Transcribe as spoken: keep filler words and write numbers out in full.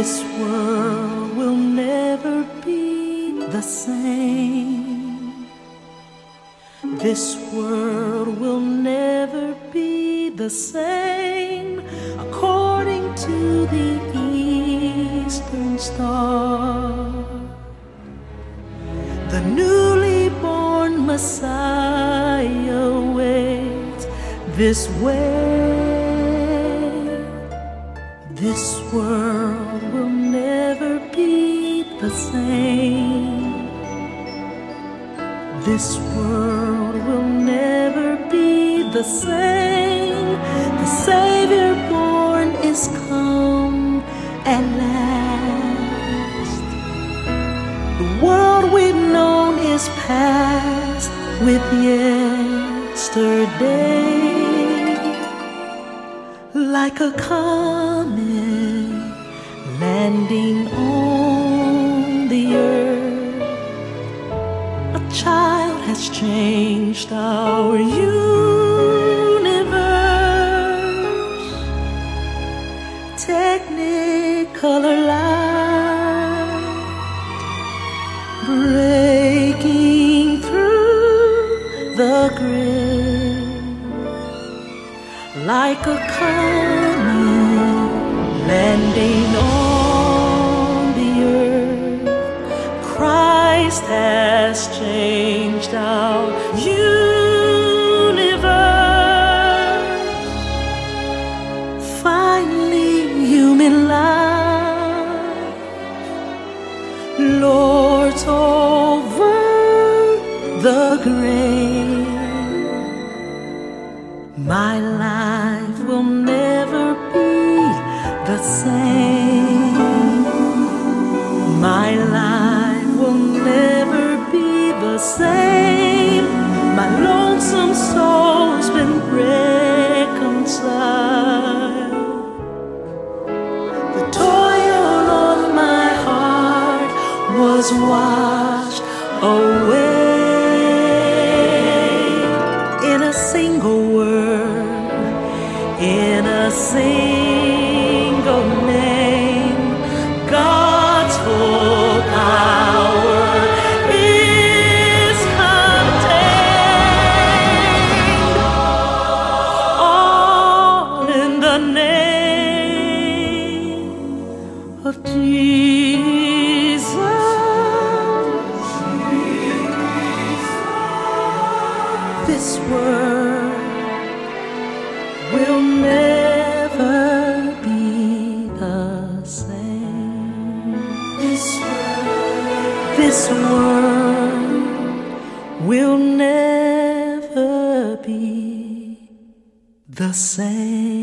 This world will never be the same. This world will never be the same. According to the eastern star, the newly born Messiah waits this way. This world will never be the same. This world will never be the same. The Savior born is come at last. The world we've known is past with yesterday. Like a comet landing on the earth, a child has changed our universe. Technicolor light breaking through the grid. Like a comet landing on the earth, Christ has changed our universe. Finally, human life lords over the grave. My life will never be the same. My life will never be the same. My lonesome soul's been reconciled. The toil of my heart was washed away. In a single word, in a single name, God's full power is contained. All in the name of Jesus. This world will never be the same. This world, this world will never be the same.